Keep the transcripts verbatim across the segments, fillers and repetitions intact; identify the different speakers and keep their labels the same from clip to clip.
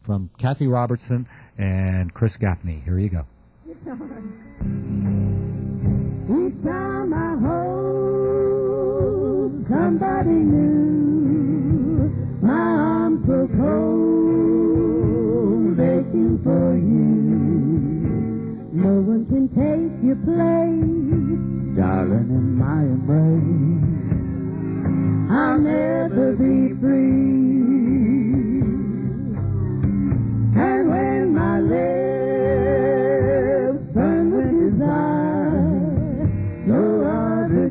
Speaker 1: from Kathy Robertson and Chris Gaffney. Here you go.
Speaker 2: Each time I hold somebody new, my arms grow cold, aching for you. No one can take your place, darling, in my embrace. I'll never be free. And when my lips burn with desire, no other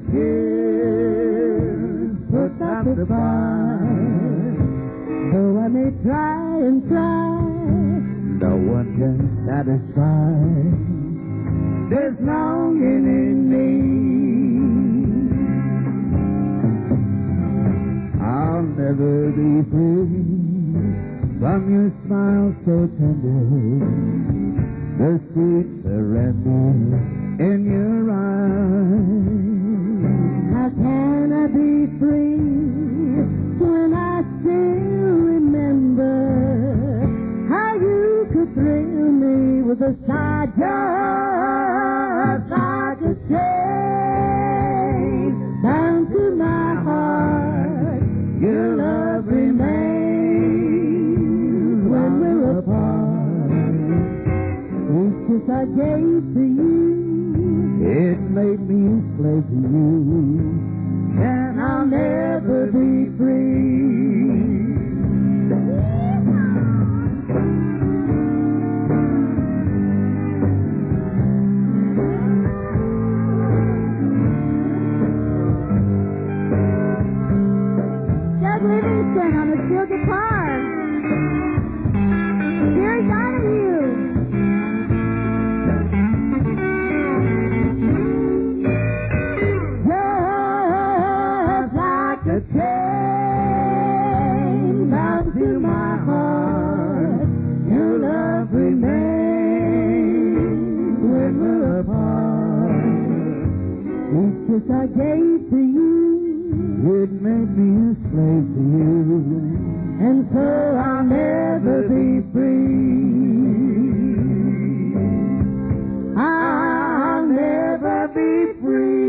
Speaker 2: kiss puts out the fire. Though I may try and try, no one can satisfy this longing in me. I'll never be free from your smile so tender, the sweet surrender in your eyes. How can I be free when I still remember how you could thrill me with a sigh just like a chain bound to my heart? Your love remains when we're apart. Each kiss I gave to you, it made me a slave to you, and I'll never be free. Doug Livingston on the steel guitar. Jerry Donahue. Just like a chain bound to my heart, your love remains when we're apart. Each kiss I gave to you, it made me a slave to you, and so I'll never be free. I'll never be free.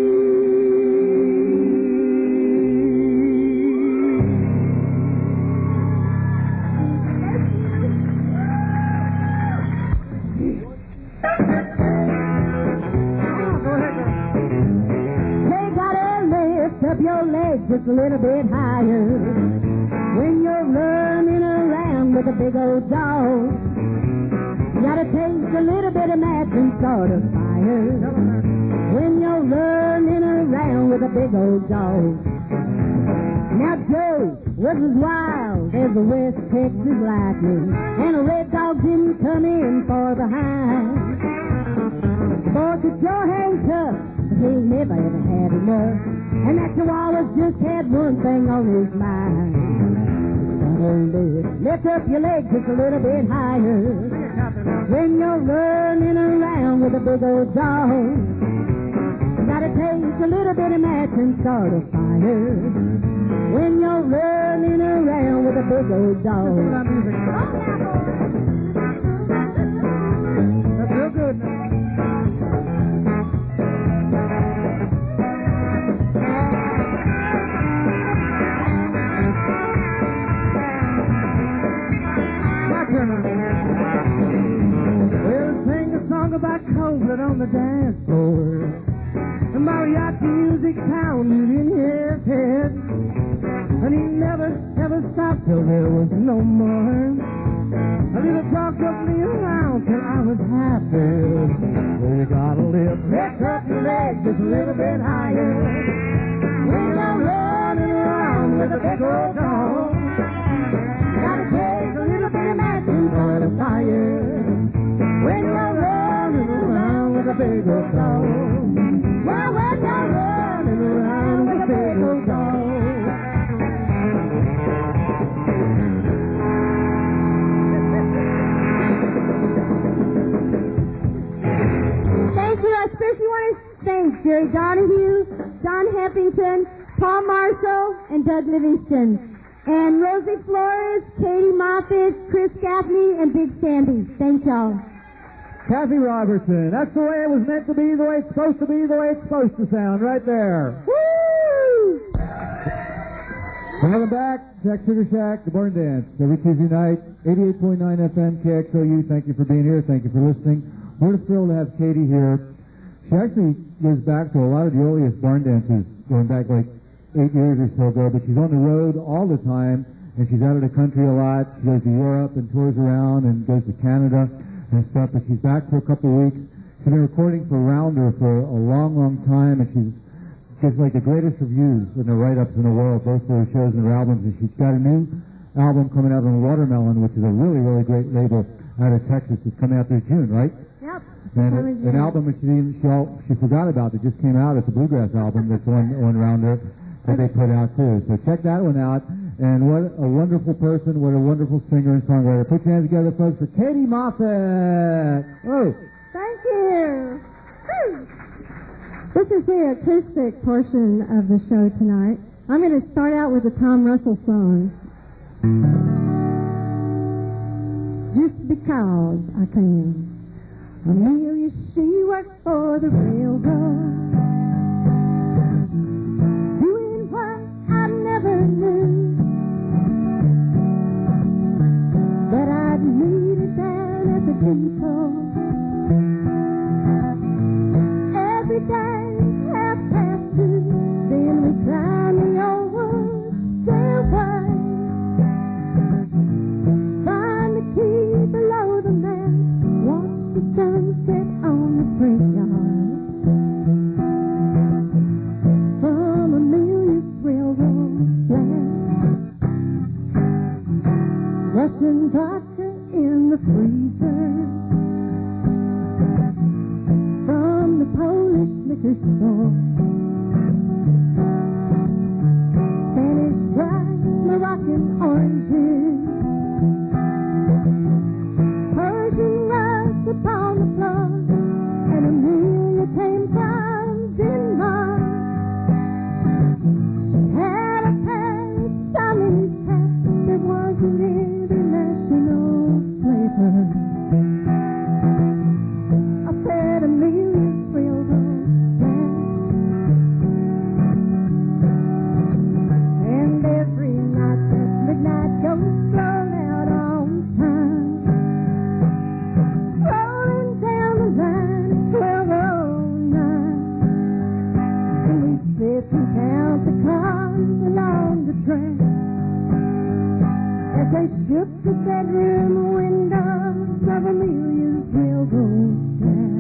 Speaker 2: They gotta lift up your legs just a little bit higher when you're running around with a big old dog. You gotta take a little bit of match and start a fire when you're running around with a big old dog. Now Joe was as wild as the West Texas lightning, and a red dog didn't come in far behind. The boy could sure hang tough, but he ain't never ever had enough, and that Chihuahua just had one thing on his mind. Lift up your legs just a little bit higher when you're running around with a big old dog. You gotta take a little bit of match and start a fire when you're running around with a big old dog. That's real good. Well, sing a song about Copeland on the dance floor, the mariachi music pounded in his head, and he never, ever stopped till there was no more. A little talk took me around till I was half dead. Well, you gotta lift, lift up your legs just a little bit higher when you're running around with a big old dog. You gotta take a little bit of match and start a fire when you're running around with a big old dog. Well, when you're running around with a big old dog. Thank you. I especially want to thank Jerry Donahue, Don Heffington, Paul Marshall, and Doug Livingston.
Speaker 3: And Rosie Flores, Katie Moffitt, Chris Gaffney, and Big Sandy. Thank y'all.
Speaker 2: Kathy Robertson. That's the way it was meant to be, the way it's supposed to be, the way it's supposed to sound, right there.
Speaker 3: Woo!
Speaker 2: Welcome back. Jack Sugar Shack, the Barn Dance, every Tuesday night, eighty-eight point nine F M K X L U. Thank you for being here. Thank you for listening. We're thrilled to have Katie here. She actually goes back to a lot of the earliest barn dances, going back like eight years or so ago, but she's on the road all the time, and she's out of the country a lot. She goes to Europe and tours around and goes to Canada and stuff, but she's back for a couple of weeks. She's been recording for Rounder for a long, long time, and she's gets like the greatest reviews in the write-ups in the world, both for her shows and her albums, and she's got a new album coming out on Watermelon, which is a really, really great label out of Texas. It's coming out this June, right?
Speaker 3: Yep.
Speaker 2: And it, an album that she didn't, she, all, she forgot about that just came out. It's a bluegrass album that's on, on Rounder that they put out too. So check that one out. And what a wonderful person, what a wonderful singer and songwriter. Put your hands together, folks, for Katie Moffitt. Oh.
Speaker 3: Thank you. Woo. This is the acoustic portion of the show tonight. I'm going to start out with a Tom Russell song. Just because I can. Amelia, she worked for the railroad, doing what I never knew, but I'd meet her down at the depot every day, half past two. Then we climb the old stairway, find the key below the mat, watch the sunset on the freight yards from Amelia's railroad flat. Russian vodka in the freezer from the Polish liquor store. Spanish rice, Moroccan oranges, Persian rugs upon the floor, and Amelia came from Denmark. She had a pair of Siamese cats that was an international flavor. I said Amelia's railroad flat, and every night that midnight goes strung out on time, rolling down the line at twelve oh nine, and we'd sit and count the cars along the track as they shook the bedroom windows of Amelia's railroad flat.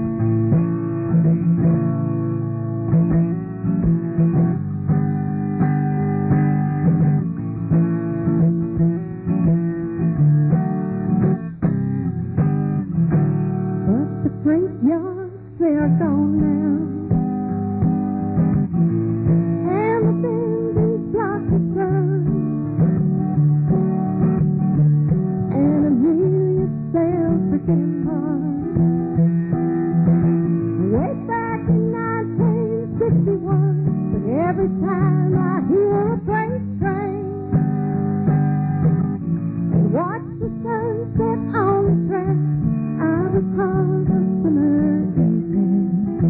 Speaker 3: But the freight yards, they are gone now, and the buildings block the sun, and Amelia sailed for Denmark way back in nineteen sixty-one. But every time I hear a freight train and watch the sunset on the tracks, I recall the summer evenings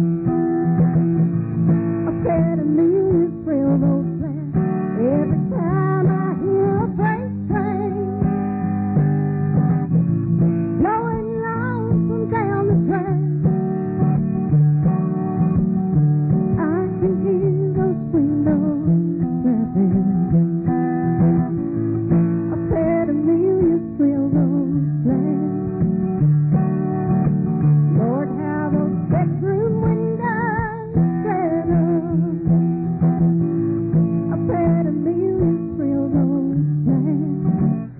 Speaker 3: up at Amelia's railroad flat. Every time I hear a freight train blowing lonesome down the track, I can hear those windows snapping up at Amelia's railroad flat. Lord, how those bedroom windows spread up at Amelia's railroad flat.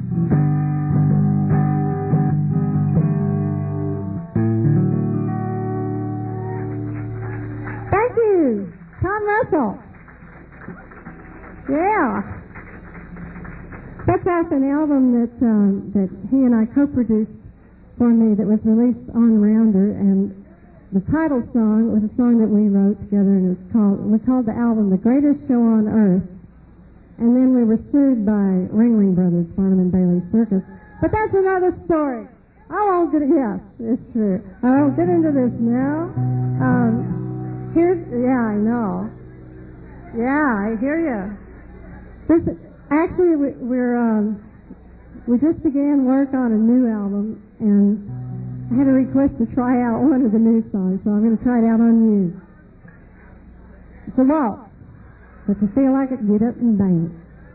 Speaker 3: Thank you, Tom Russell. Yeah. That's off an album that um, that he and I co-produced for me that was released on Rounder, and the title song was a song that we wrote together, and it's called we called the album "The Greatest Show on Earth." and then we were sued by Ringling Brothers, Farnham and Bailey Circus. But that's another story. I won't get, yes, it's true. I won't get into this now. Um, here's, yeah, I know. Yeah, I hear you. This, actually, we, we're, um, we just began work on a new album, and I had a request to try out one of the new songs, so I'm going to try it out on you. It's a waltz. But if you feel like it, get up and dance.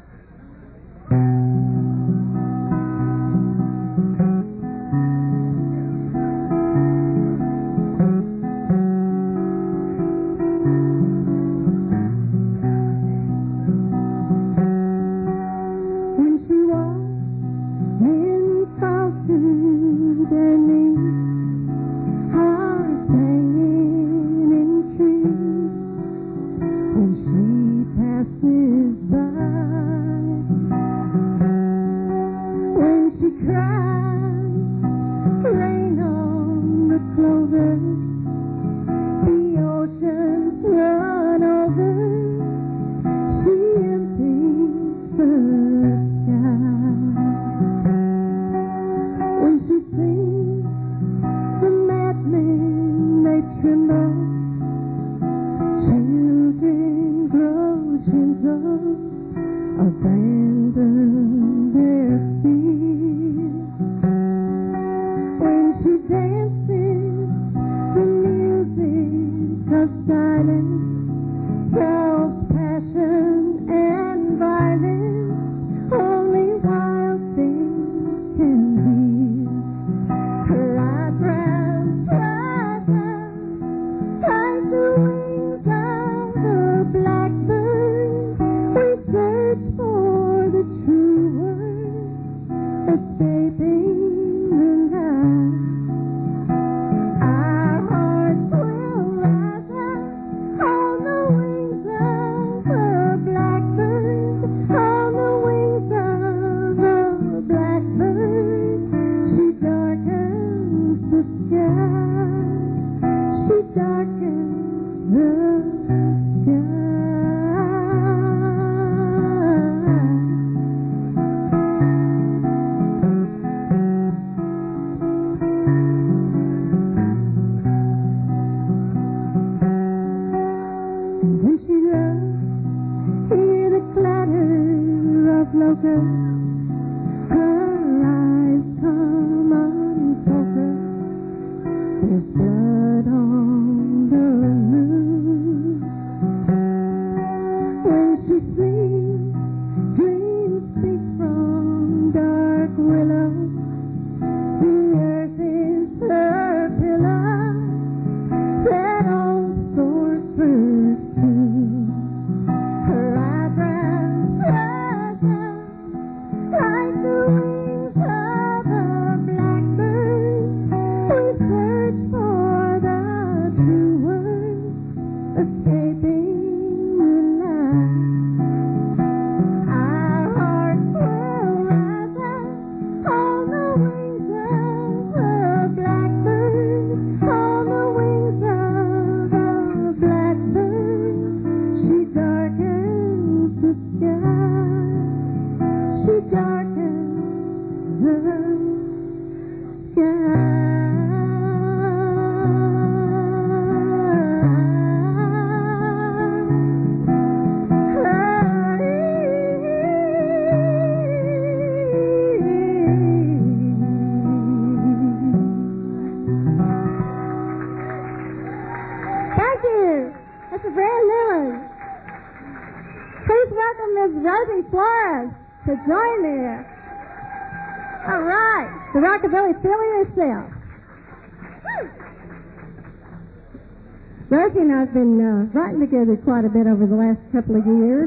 Speaker 3: Rosie and I have been uh, writing together quite a bit over the last couple of years.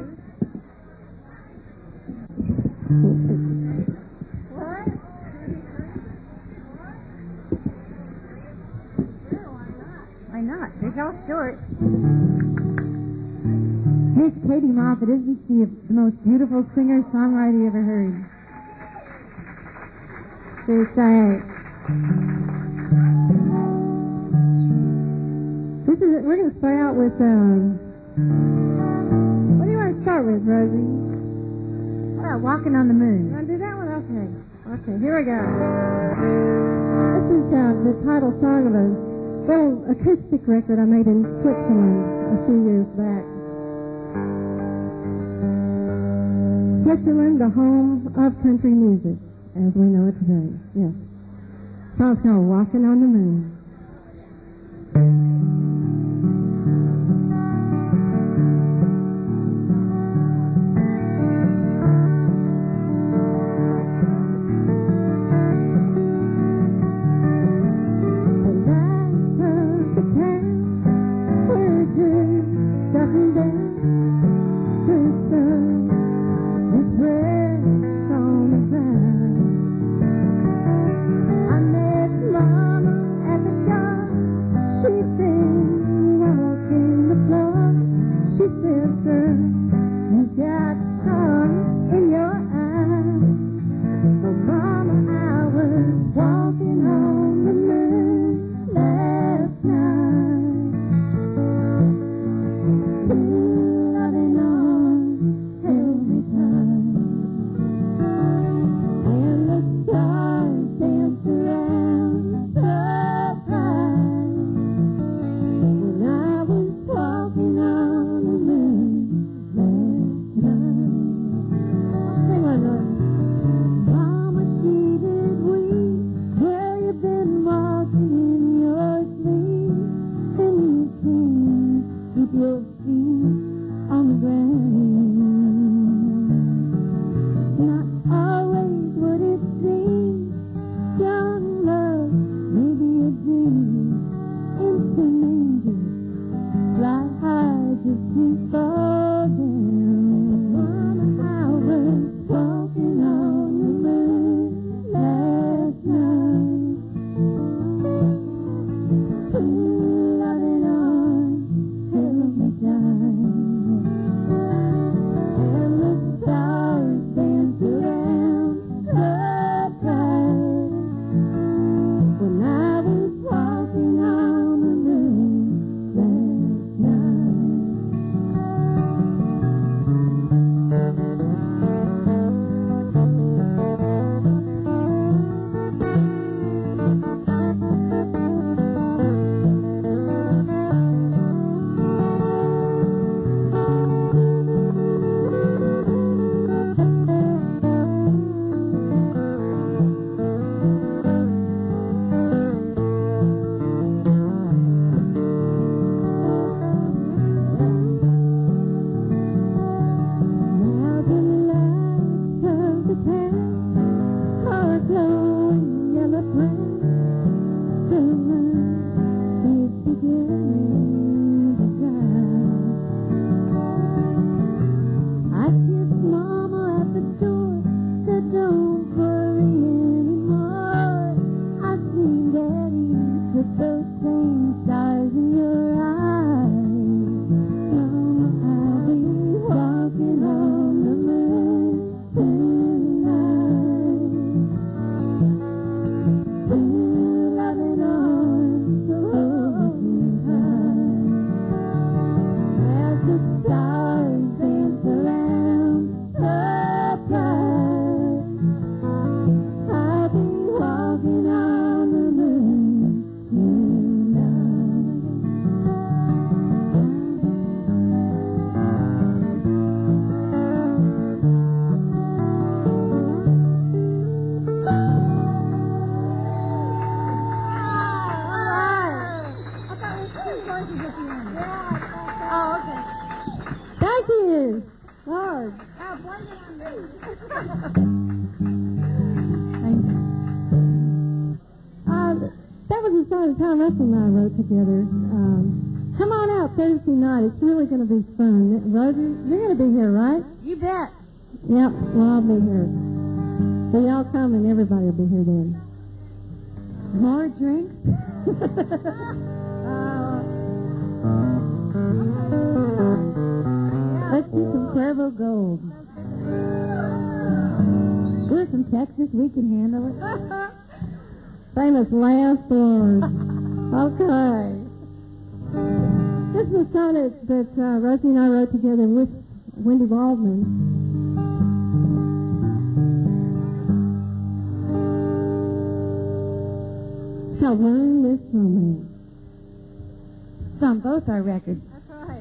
Speaker 3: What? Sure, why not? Why not? They fell short. Miss Katie Moffett, isn't she the most beautiful singer-songwriter you ever heard? She's like... This is, we're going to start out with, um, what do you want to start with, Rosie?
Speaker 4: about Walking on the Moon?
Speaker 3: You want to do that one? Okay. Okay, here we go. This is uh, the title song of a little acoustic record I made in Switzerland a few years back. Switzerland, the home of country music, as we know it today. Yes. The song's called Walking on the Moon. Tom Russell and I wrote together. Um, come on out Thursday night. It's really going to be fun. Roger, you're going to be here, right?
Speaker 4: You bet.
Speaker 3: Yep, well, I'll be here. So y'all come and everybody will be here then.
Speaker 4: More drinks?
Speaker 3: uh, let's do some Cuervo Gold.
Speaker 4: We're from Texas. We can handle it.
Speaker 3: Famous Last Word. Okay. This is a song that, that uh, Rosie and I wrote together with Wendy Waldman. It's called Wordless Romance.
Speaker 4: It's on both our records.
Speaker 3: That's right.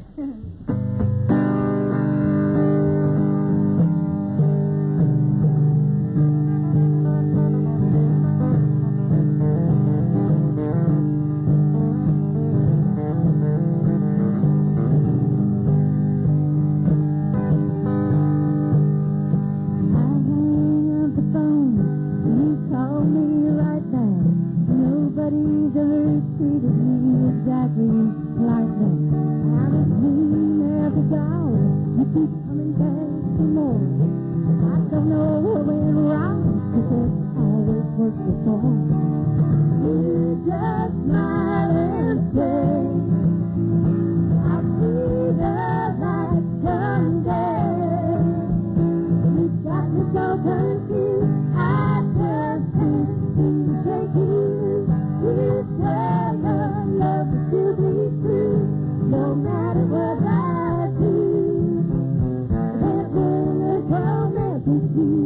Speaker 4: Nobody's ever treated me exactly like that. I was mean every dollar. You keep coming back for more. I don't know what went wrong, 'cause it's always worked before. You just smile and say, I'll see the light someday. You got me so confused, I just can't seem to shake you. You say your love will still be true, no matter what I do. There's endless romance with you.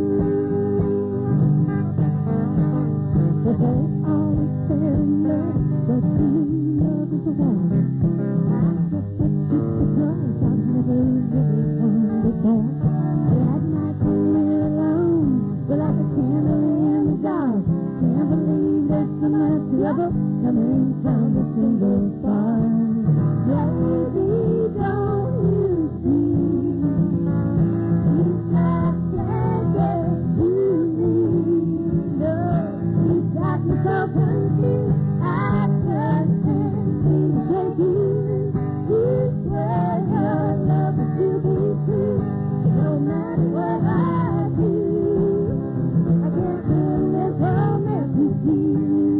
Speaker 4: They say all is fair in love, but true love is a war. I guess that's just because I've never really won before. That night when we're alone, we're like a candle in the dark. Can't believe there's so much trouble coming from a single spark. Baby, don't you see? You just can't get to me. No, you got me so confused. I just can't seem to shake you. You swear your love will still be true, no matter what I do. I can't live this romance with you.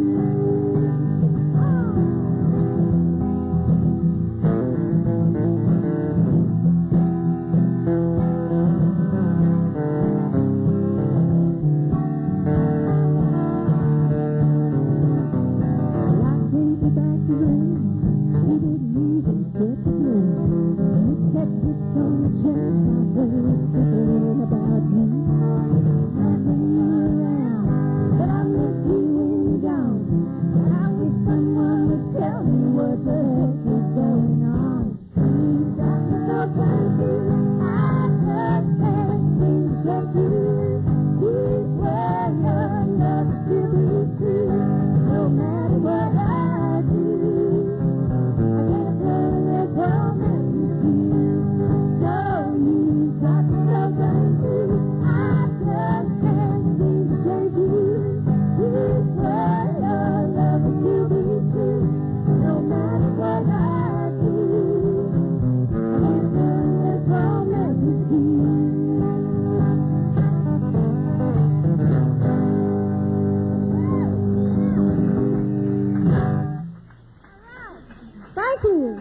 Speaker 3: Thank you.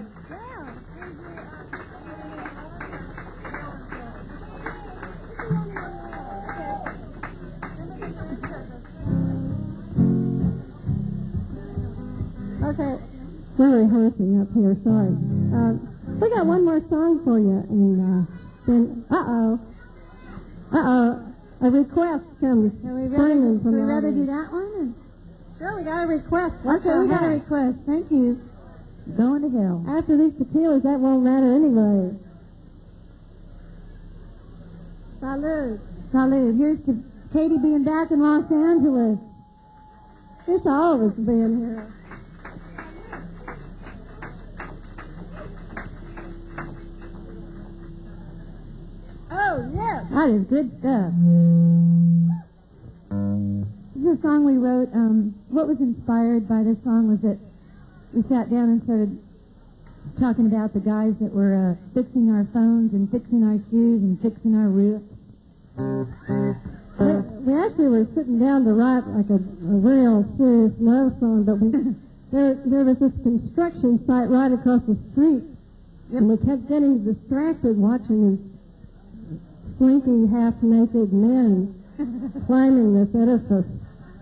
Speaker 3: Okay, we're rehearsing up here. Sorry. Uh, we got one more song for you, and uh, then uh oh, uh oh, a request comes screaming from
Speaker 4: Would we
Speaker 3: the
Speaker 4: rather do
Speaker 3: audience.
Speaker 4: that one? Or?
Speaker 3: Sure, we got a request. Let's
Speaker 4: Okay,
Speaker 3: go
Speaker 4: we got a
Speaker 3: ahead.
Speaker 4: request. Thank you. Going to hell.
Speaker 3: After these tequilas, that won't matter anyway. Salud.
Speaker 4: Salud. Here's to Katie being back in Los Angeles.
Speaker 3: It's all of us being here. Oh, yes.
Speaker 4: That is good stuff. This is a song we wrote. Um, what was inspired by this song was that we sat down and started talking about the guys that were uh, fixing our phones and fixing our shoes and fixing our roofs.
Speaker 3: We, we actually were sitting down to write like a, a real serious love song, but we, there, there was this construction site right across the street, and we kept getting distracted watching these slinky, half-naked men climbing this edifice.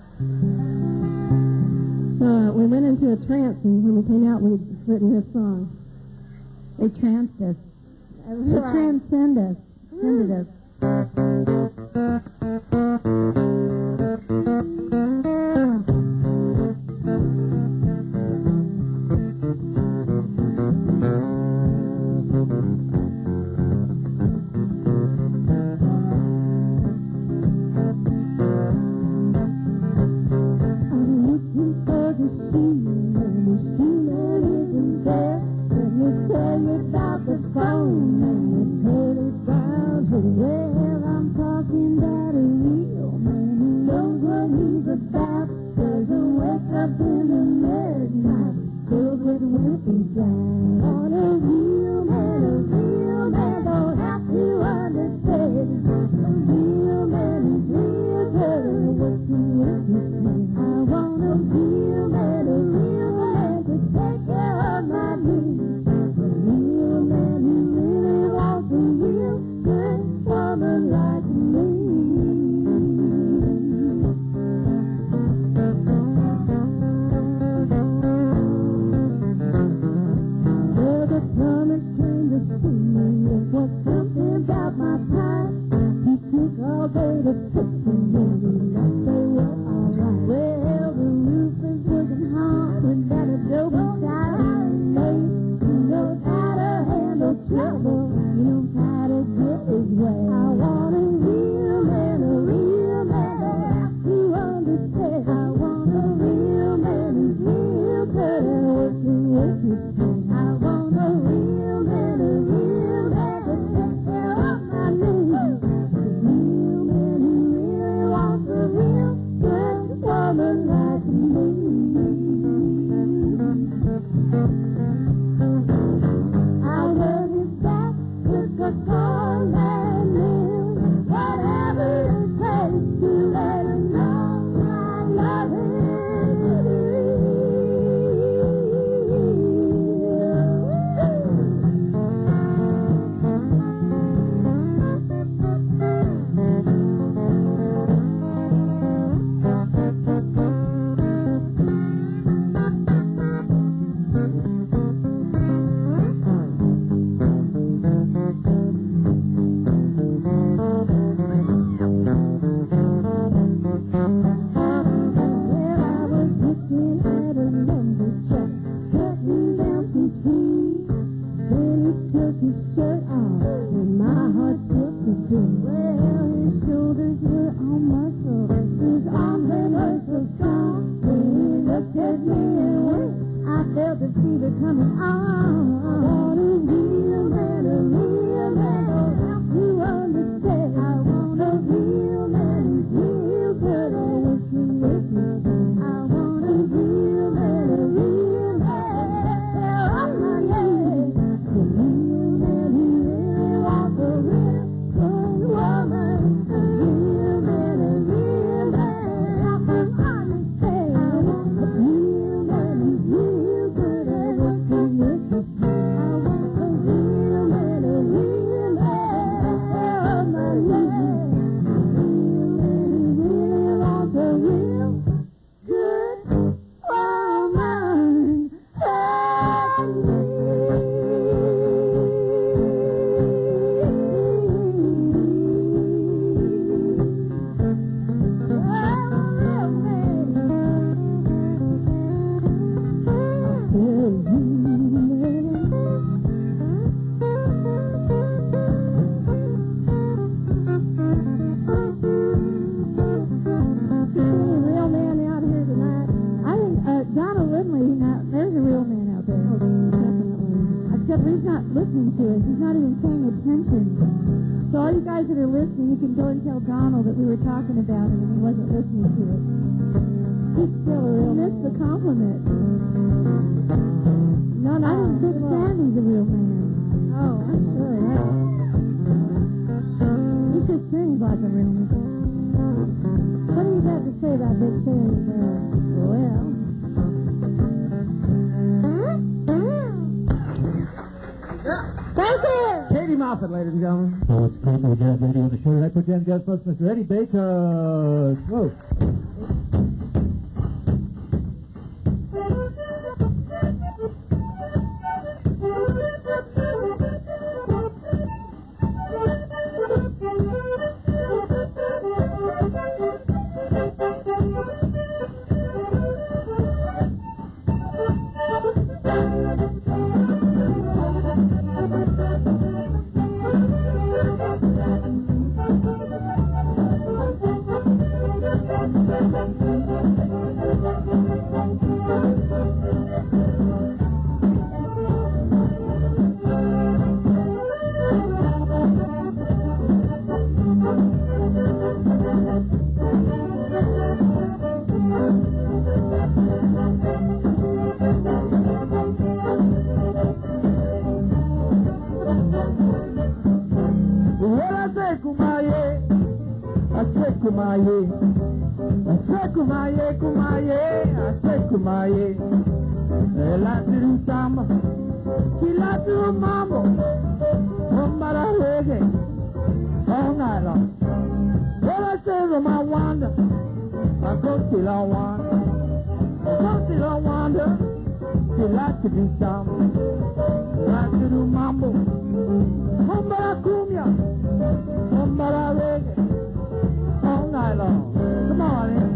Speaker 3: So uh, we went into a trance, and when we came out, we'd written this song.
Speaker 4: They tranced us.
Speaker 3: That was
Speaker 4: They
Speaker 3: right.
Speaker 4: transcend us. Transcended us. a bath, doesn't wake up in the midnight, filled with wimpy down. On a real man, a real man don't have to understand. A real man is real good, working with his hands. I want a real man, a real man to take care of my needs. A real man who really wants a real good woman like me. Well, the plumber came to see me. It was something about my pipe. He took all day to fix them, and we left they were all right. Well, the roof is working hard with that adobe tile made. He knows how to handle trouble. He knows how to get his way. I want a real man, a real man to understand. I want a real man who's real good at working with his hands. I want a real man, a real man to take care of my needs. A real man who really wants a real good woman like me. I heard his back took a call and in. Whatever it takes to let him know I love Well, I was looking at a number check, cutting down some trees. Then he took his shirt off, and my heart skipped a beat. Well, his shoulders were all muscle, his arms they were so strong. When he looked at me and winked, I felt the fever coming on. I want a real man, a real man to understand. I want a real man who's real good at working with his hands. I want a real man, a real man to take care of my needs. A real man who really wants a real good woman. A real man, a real man I can understand. I want a real man who's real good at working with his hands. I want a real man, a real man to take care of my needs. A real man who really wants a real good woman like me. I'm a real man. I feel you. Real man out here tonight. I think uh, Donald Lindley, now, there's a real man out there. Definitely. Except he's not listening to it. He's not even paying attention. So all you guys that are listening, you can go and tell Donald that we were talking about him and he wasn't listening to it. He's still a real man. Missed the compliment. No, no, I don't think Sandy's a real man. Oh, I'm sure. He sure sings like a real man. What do you got to say about Big Sandy there? Well, thank you.
Speaker 2: Katie Moffat, ladies and gentlemen.
Speaker 5: So it's great that we got radio on the show tonight. Put you on guest first, Mister Eddie Baker. Whoa.
Speaker 2: kumaye, kumaye, I say kumaye. They like to do samba, she like to do mambo. Somebody reggae, all night long. Well, I say to my wonder, I go see La Wanda. I go see La Wanda, she like to do samba, like to do mambo. Somebody cumbia, somebody reggae, all night long. Come on, eh?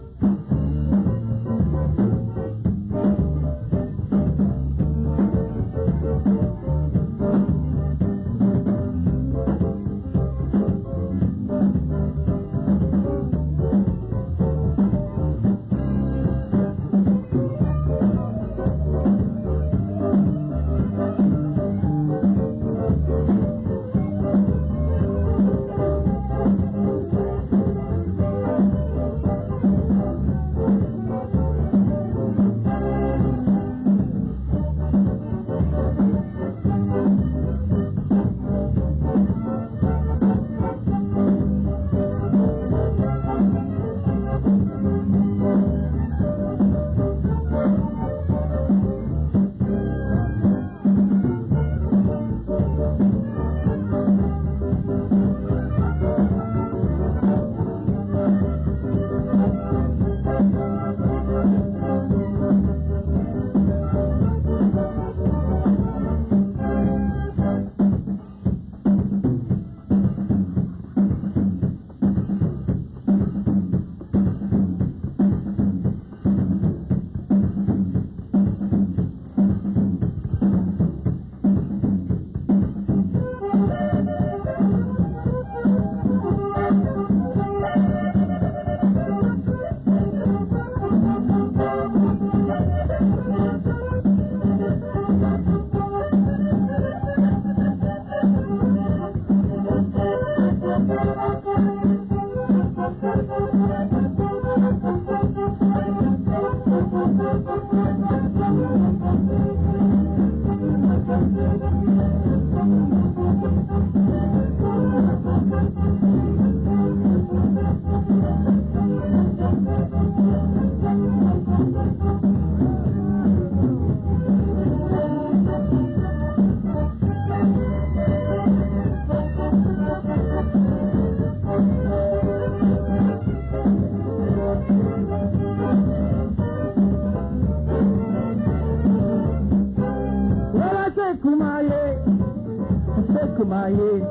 Speaker 2: Kumaye,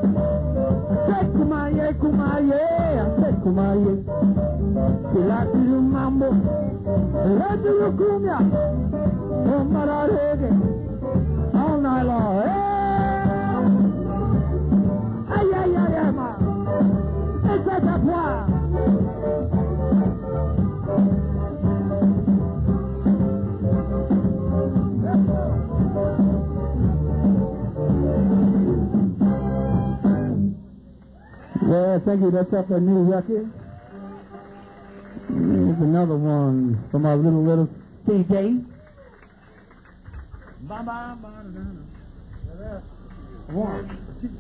Speaker 2: I said kumaye, kumaye, I said kumaye. She like to do mambo, like to do cumbia, somebody reggae, all night long. Hey, ay, ay, ay, ay, ma, esa tapua.
Speaker 5: Well, thank you. That's up a new record. Here's another one from our little, little C J. One, two,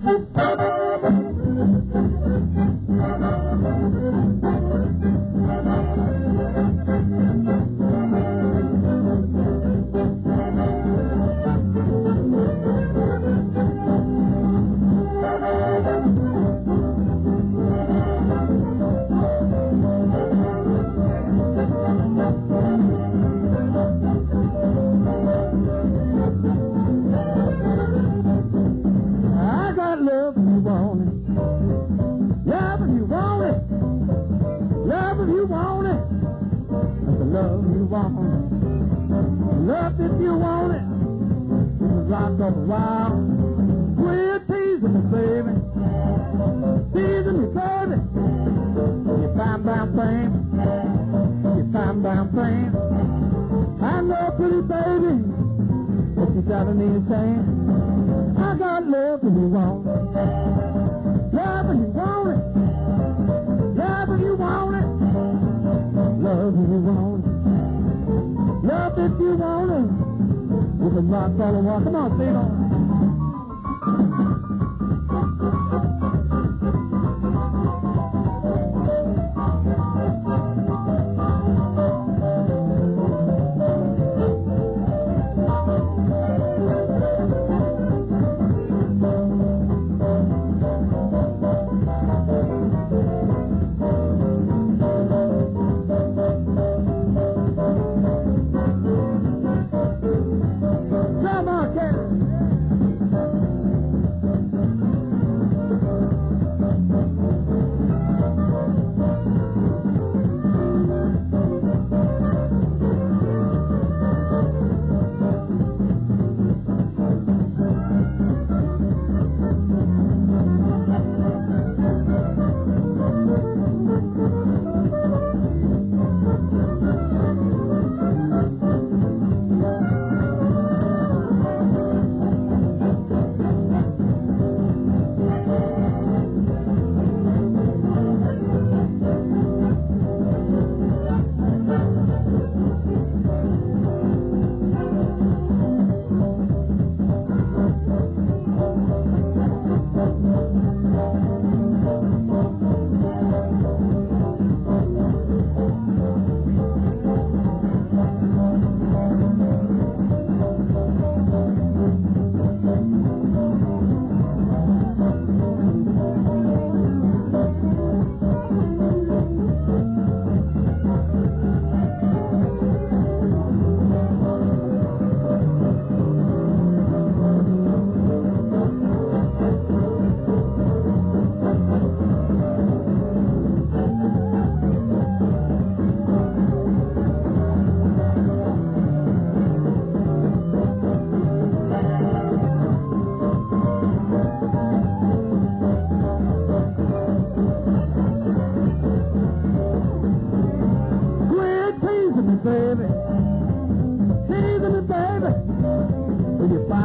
Speaker 5: I got love if you want it. Love if you want it. Love if you want it. That's the love you want it. Love if you want it. You can rock up a while. Quit teasing me, baby. Teasing me, baby. You fine, fine thing. You fine, fine thing. I know, pretty baby, but you gotta need a shame. I got love if you want it. Love if you want it. Love if you want it. Love if you want it. Love if you want it. You can rock all the while. Come on, sing on.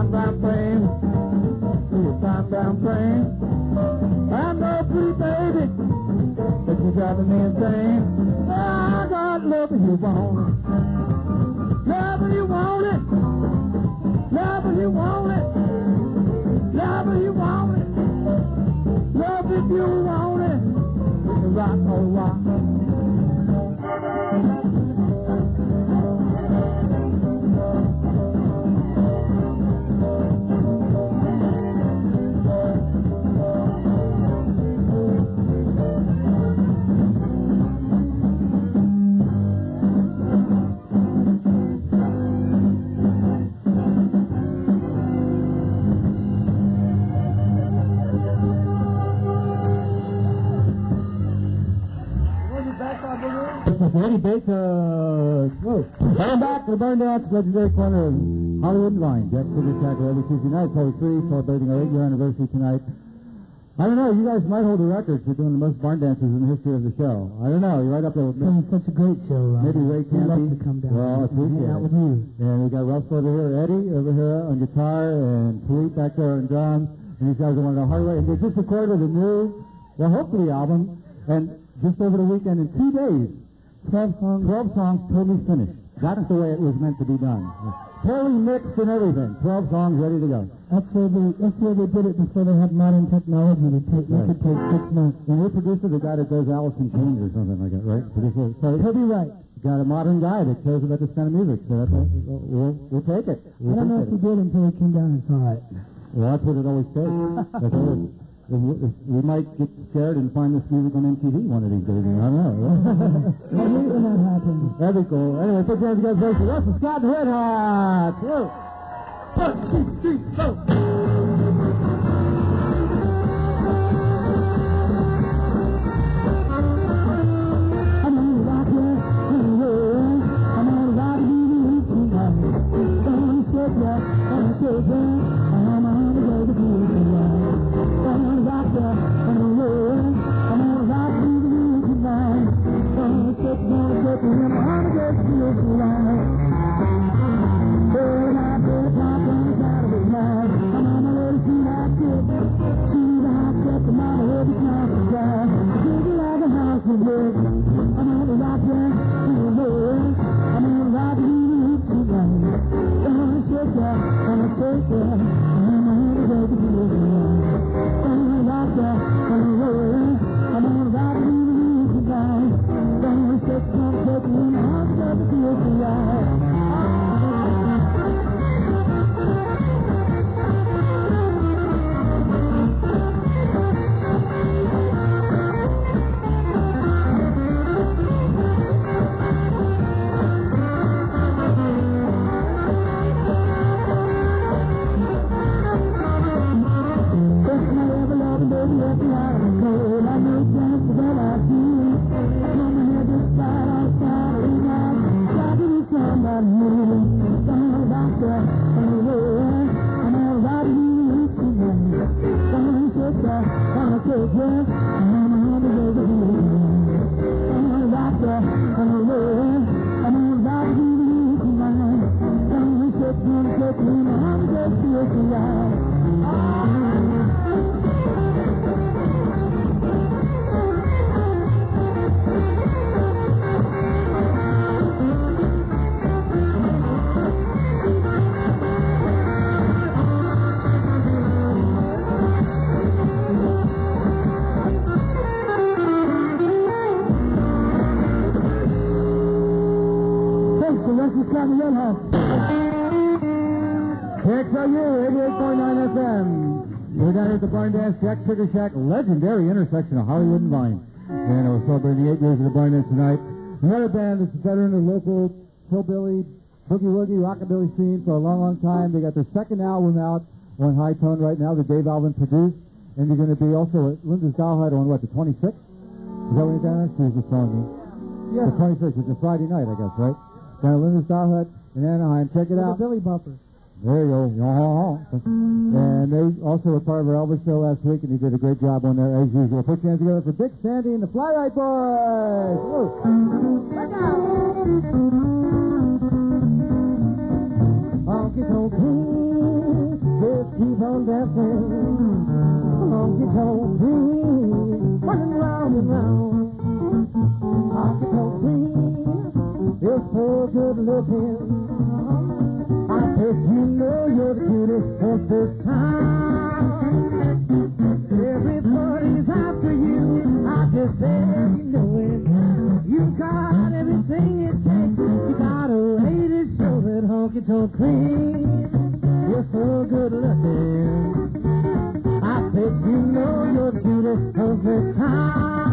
Speaker 5: fine, fine frame. You're a fine, fine frame. I know, pretty baby, that you're driving me insane. I got love if you want it. Love if you want it. Love if you want it. Love if you want it. Love if you want it. Rock or rock.
Speaker 6: Eddie Baker. Whoa. Welcome back to the Barn Dance Legendary Corner of Hollywood and Vine. Jack Sugar Shack every Tuesday night, Holy Three, celebrating our eight-year anniversary tonight. I don't know, you guys might hold a record for doing the most barn dances in the history of the show. I don't know, you're right up there with me.
Speaker 2: It's been such a great show, Ron.
Speaker 6: Maybe Ray
Speaker 2: We'd love
Speaker 6: Canty.
Speaker 2: to come down
Speaker 6: Well, I
Speaker 2: and
Speaker 6: appreciate
Speaker 2: hang out
Speaker 6: it.
Speaker 2: with you.
Speaker 6: And we got Russell over here, Eddie over here on guitar, and Pete back there on drums. And these guys are one of the hard way. And they just recorded a new, well, hopefully album. And just over the weekend, in two days, twelve songs, twelve songs totally finished. That's the way it was meant to be done. Totally mixed and everything. twelve songs ready to go.
Speaker 2: That's where they, that's where they did it before they had modern technology. They take, they
Speaker 6: Right.
Speaker 2: could take six months.
Speaker 6: And your producer, the guy that does Alice in Chains or something like that, right? Producer. So
Speaker 2: He'll be right.
Speaker 6: got a modern guy that cares about this kind of music. So that's, we'll, we'll take it. We'll
Speaker 2: I don't know if he
Speaker 6: appreciate
Speaker 2: did until he came down and saw it.
Speaker 6: it. Well, that's what it always takes. That's what it, we, we might get scared and find this music on M T V one of these days. I don't know.
Speaker 2: I hate when that happens.
Speaker 6: That'd be cool. Anyway, put your hands together for Russell Scott and Red Hot. Go. One, two, three, go.
Speaker 2: I'm gonna rock you and roll. I'm gonna rock you tonight. Gonna shake ya, gonna shake ya. I'm gonna go to you tonight. I'm gonna rock ya and roll. I'm gonna rock you tonight. Gonna shake, gonna shake ya. I'm gonna get you tonight. Well, I feel the top on the side of the night. I'm on my way to see that chick. See the house, get the mama with the smells to drive. Take it like a house of wood. I'm gonna rock ya to the road. I'm gonna rock you tonight. Gonna shake ya, gonna shake ya. I'm gonna go to you tonight. Gonna rock ya to the road. I'm gonna rock you tonight. Gonna shake, gonna shake ya. I'm gonna go to you tonight.
Speaker 6: K X L U, eighty-eight point nine F M. We're down here at the Barn Dance Jack Sugar Shack, legendary intersection of Hollywood and Vine. And we're celebrating eight years of the Barn Dance tonight. Another band that's a veteran of the local hillbilly, boogie-woogie, rockabilly scene for a long, long time. They got their second album out on High Tone right now that Dave Alvin produced. And they're going to be also at Linda's Dollhead on, what, the twenty-sixth? Is that when you're down there? She's just telling me. Yeah. The twenty-sixth. It's a Friday night, I guess, right? Down at Linda's Dollhead in Anaheim. Check it out.
Speaker 2: The Billy Bumper.
Speaker 6: There you go. And they also were part of our Elvis show last week, and he did a great job on there, as usual. Put your hands together for Dick Sandy and the Fly Right Boys. Woo.
Speaker 2: Honky tonk, on dancing. Honky tonk queen, running round and round. Honky tonk queen, you're so good looking. I bet you know you're the cutest of this town. Everybody's after you, I just let you know it. You got everything it takes. You got a way to show it, honky tonk queen. You're so good looking. I bet you know you're the cutest of this town.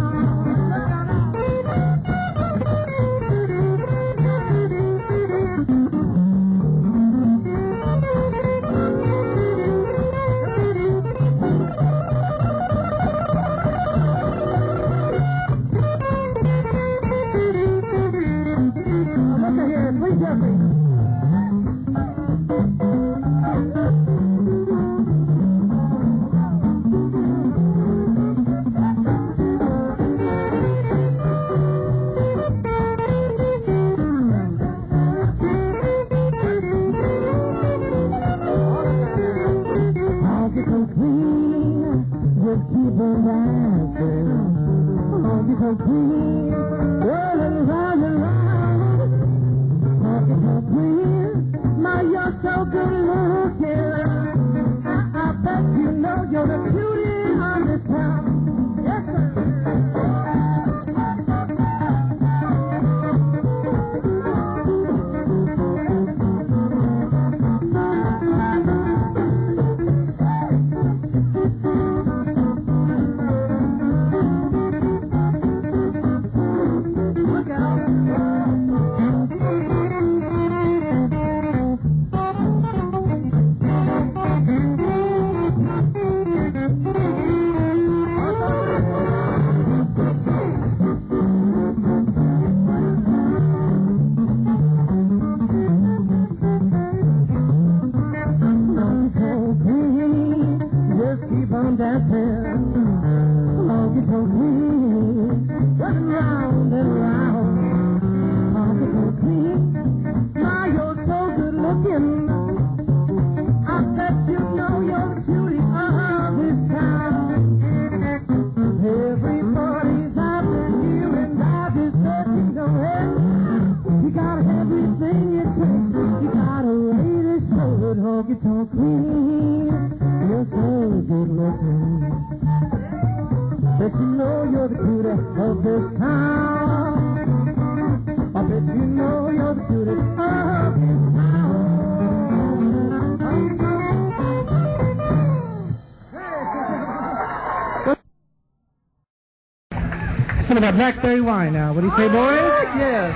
Speaker 2: Some of that blackberry wine now. What do you say, boys? Yes.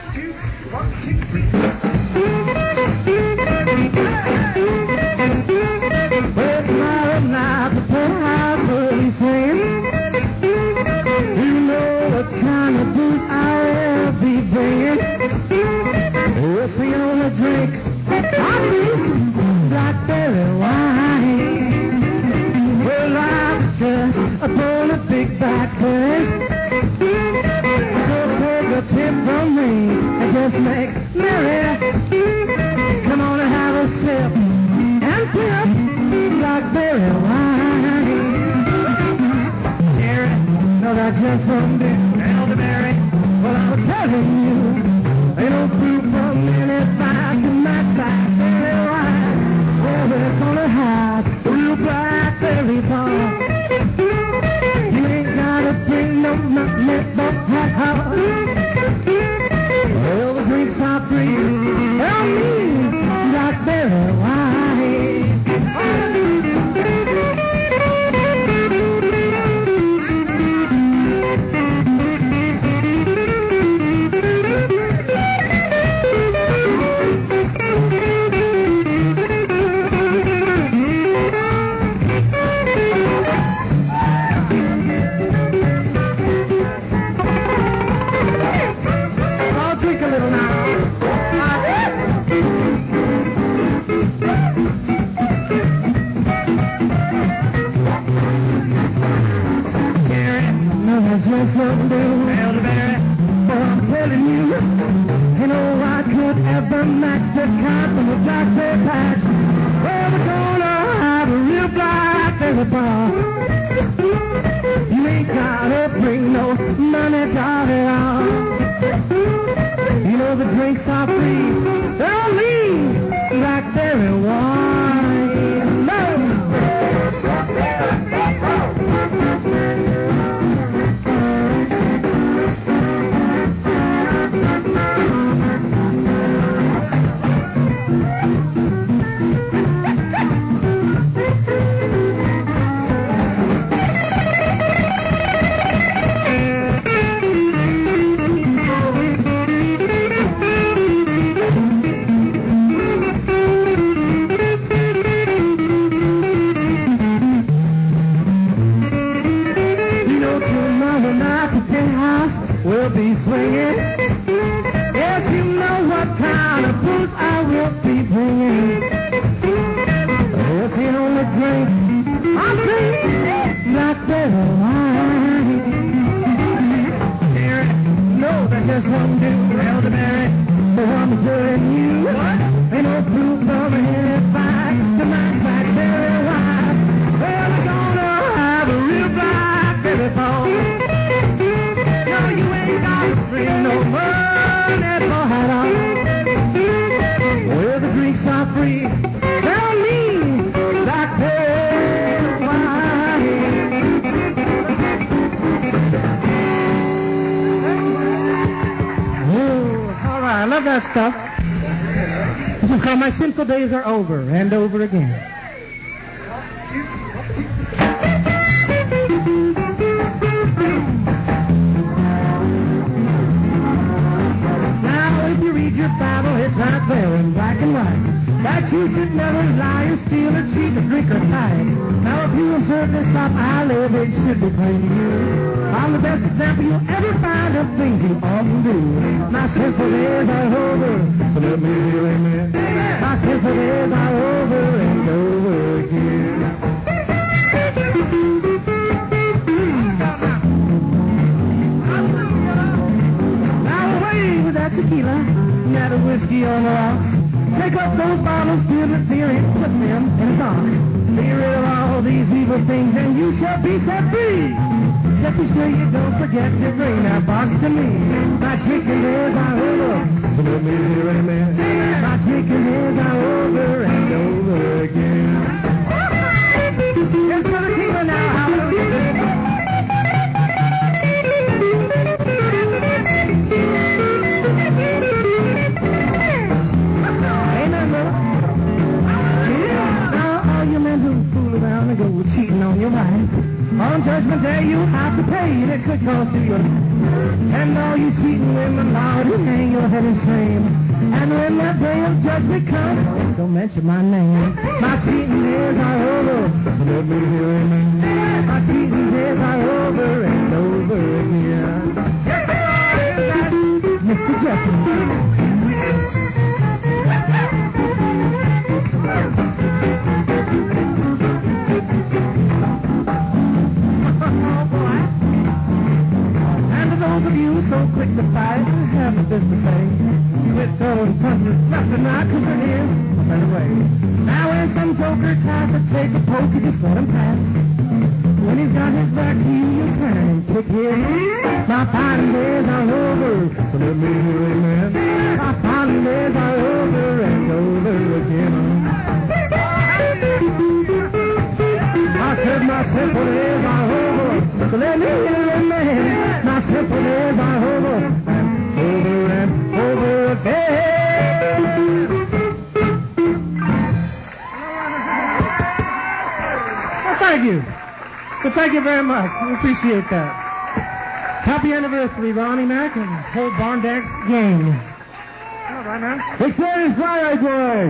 Speaker 2: Well, tomorrow night the poorhouse will be singing. You know what kind of booze I'll be bringing. We'll see on a drink. I think blackberry wine. Well, I'm just upon a big blackberry. A tip from me and just make merry. Come on and have a sip and flip blackberry wine. Jerry, no, that's just some big elderberry. Well, I'm telling you, ain't no proof from anybody can match blackberry wine. Well, we're gonna have a real blackberry bar. You ain't gotta bring no nothing but hot hot. Well, the drinks are free. Tell me, blackberry wine. I'll drink a little now. Just something new, elderberry. But I'm telling you, you know I could ever match the kind from a blackberry patch. Well, we're gonna have a real blackberry bar. You ain't gotta bring no money, darling. You know the drinks are free. They're only blackberry wine. No. We'll be swinging. Yes, you know what kind of booze I will be bringing. Yes, the only drink I drink blackberry wine. Jerry, no, that just won't do. Elderberry, the one's doing you. Ain't no proof of any fight. Tonight's blackberry wine. Well, we're gonna have a real blackberry ball. No, you ain't got to bring no money for hat on. Well, the drinks are free. Tell me, blackberry wine. Oh, all right, I love that stuff. This is called My Sinful Days Are Over and Over Again. Your Bible, it's right there in black and white. That you should never lie or steal or cheat or drink or fight. Now if you observe this life I live, it should be plain to you. I'm the best example you'll ever find of things you ought to do. My sinful days are over, so let me hear amen. My sinful days are over and over again. Now away with that tequila. Got a whiskey on the rocks. Take up those bottles, fill the beer, and put them in a box. Be rid of all these evil things, and you shall be set free. Just be sure you don't forget to bring that box to me. My drinking days are over, so let me hear amen. My drinking days are over and over again. Here's for the tequila now, hallelujah. And go cheating on your wife. On Judgment Day you'll have to pay, and it could cost you your life. And all you cheating women, Lord, you hang your head in shame. And when that day of judgment comes, don't mention my name. My cheating days are over, so let me hear amen. My cheating days are over and over again. Mister Jeffrey. Those of you so quick to fight, have this to say. Quit throwing punches left and right, cause there is a better way. Now when some joker tries to take a poke, you just let him pass. When he's got his back to you, you turn and kick him. My fighting days are over, so let me hear amen. My fighting days are over and over again. I said my simple days are over, so let me hear amen. My simple days are over and over and over again. Well, thank you. Well, thank you very much. We appreciate that. Happy anniversary, Ronnie Mac and the whole Barn Dance gang. All right, man.
Speaker 6: Big Sandy Fly Boys.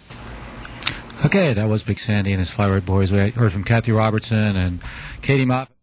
Speaker 1: Okay, that was Big Sandy and his Fly Boys. We heard from Kathy Robertson and Katie Mott.